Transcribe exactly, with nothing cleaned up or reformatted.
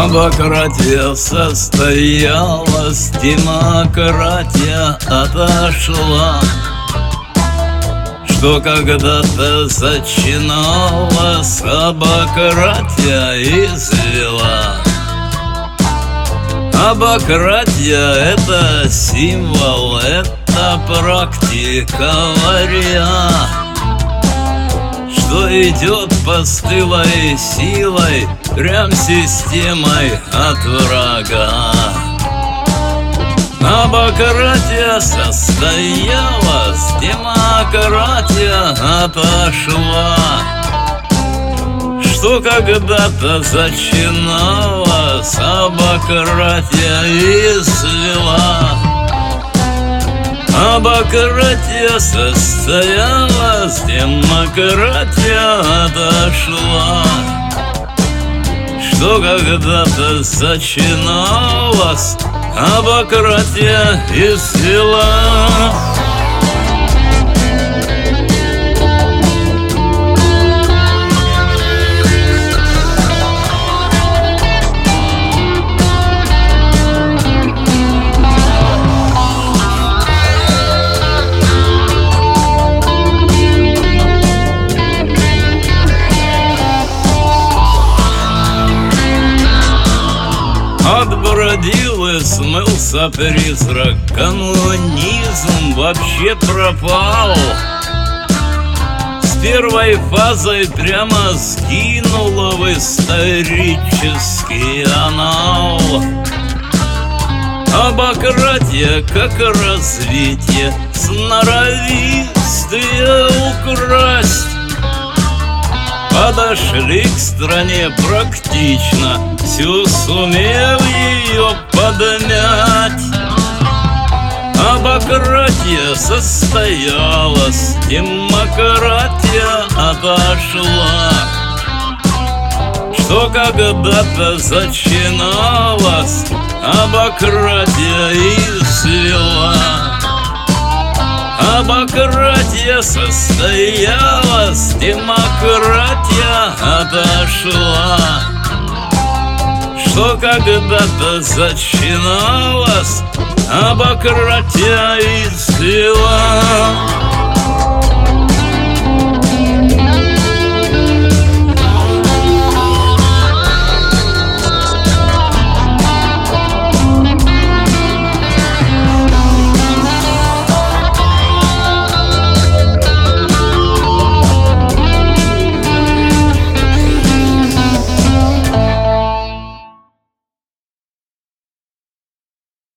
Абакратия состоялась, демократия отошла. Что когда-то зачиналась, абакратия извела. Абакратия — это символ, это практика варья, что идет постылой силой, прям системой от врага. Абакратия состоялась, демократия отошла. Что когда-то зачиналась, абакратия извела. Абакратия состоялась, демократия отошла. Что когда-то зачиналась, абакратия извела. Отбродил и смылся призрак, коммунизм вообще пропал. С первой фазой прямо скинуло в исторический анал. Абакратия как развитие, сноровистые украсть. Подошли к стране практично, всю сумев ее подмять. Абакратия состоялась, демократия отошла. Что когда-то зачиналась, абакратия извела. Абакратия состоялась, демократия отошла. Что когда-то зачиналась, абакратия извела.